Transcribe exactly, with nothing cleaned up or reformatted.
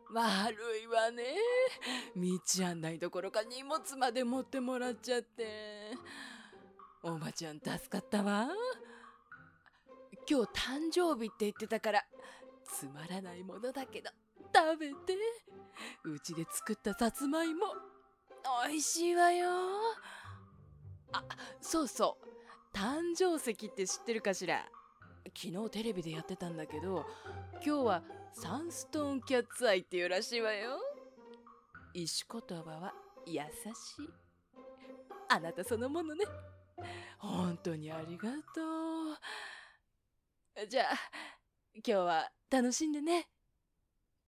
悪いわね。道案内どころか荷物まで持ってもらっちゃって。おばちゃん助かったわ。今日誕生日って言ってたから、つまらないものだけど食べて。うちで作ったさつまいもおいしいわよ。あ、そうそう、誕生石って知ってるかしら。昨日テレビでやってたんだけど、今日はサンストーンキャッツアイっていうらしいわよ。石言葉は優しい。あなたそのものね。本当にありがとう。じゃあ今日は楽しんでね。